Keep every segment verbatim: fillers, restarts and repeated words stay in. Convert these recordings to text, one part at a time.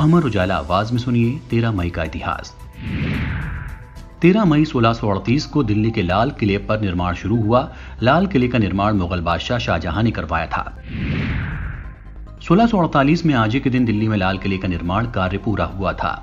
अमर उजाला आवाज में सुनिए तेरह मई का इतिहास। तेरह मई सोलह सौ अड़तीस को दिल्ली के लाल किले पर निर्माण शुरू हुआ। लाल किले का निर्माण मुगल बादशाह शाहजहां ने करवाया था। सोलह सौ अड़तालीस में आज ही के दिन दिल्ली में लाल किले का निर्माण कार्य पूरा हुआ था।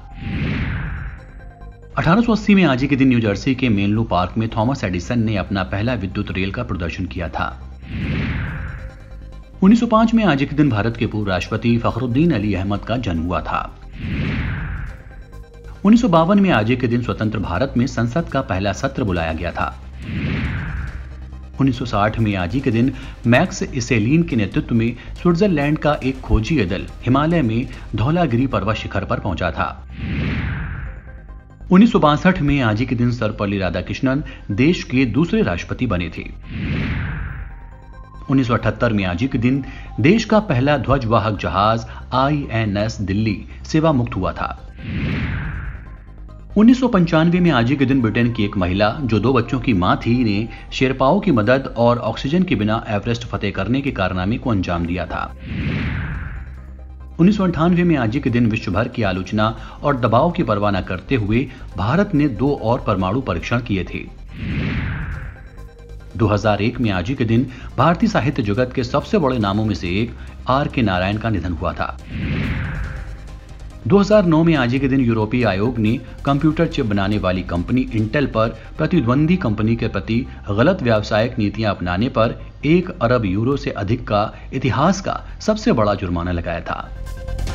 अठारह सौ अस्सी में आज ही के दिन न्यू जर्सी के मेनलो पार्क में थॉमस एडिसन ने अपना पहला विद्युत रेल का प्रदर्शन किया था। उन्नीस सौ पाँच में आज ही के दिन भारत के पूर्व राष्ट्रपति फखरुद्दीन अली अहमद का जन्म हुआ था। उन्नीस सौ बावन में आज ही के दिन स्वतंत्र भारत में संसद का पहला सत्र बुलाया गया था। उन्नीस सौ साठ में आज ही के दिन मैक्स इसेलिन के नेतृत्व में स्विट्जरलैंड का एक खोजी दल हिमालय में धौलागिरी पर्वत शिखर पर पहुंचा था। उन्नीस सौ बासठ में आज ही के दिन सर्वपल्ली राधाकृष्णन देश के दूसरे राष्ट्रपति बने थे। उन्नीस सौ अठहत्तर में आज ही के दिन देश का पहला ध्वजवाहक जहाज आई एन एस दिल्ली सेवा मुक्त हुआ था। उन्नीस सौ पंचानवे में आज ही के दिन ब्रिटेन की एक महिला जो दो बच्चों की मां थी ने शेरपाओं की मदद और ऑक्सीजन के बिना एवरेस्ट फतेह करने के कारनामे को अंजाम दिया था। उन्नीस सौ अंठानवे में आज ही के दिन विश्व भर की आलोचना और दबाव की परवाह न करते हुए भारत ने दो और परमाणु परीक्षण किए थे। दो हज़ार एक में आज ही के दिन भारतीय साहित्य जगत के सबसे बड़े नामों में से एक आर के नारायण का निधन हुआ था। दो हज़ार नौ में आज ही के दिन यूरोपीय आयोग ने कंप्यूटर चिप बनाने वाली कंपनी इंटेल पर प्रतिद्वंदी कंपनी के प्रति गलत व्यावसायिक नीतियां अपनाने पर एक अरब यूरो से अधिक का इतिहास का सबसे बड़ा जुर्माना लगाया था।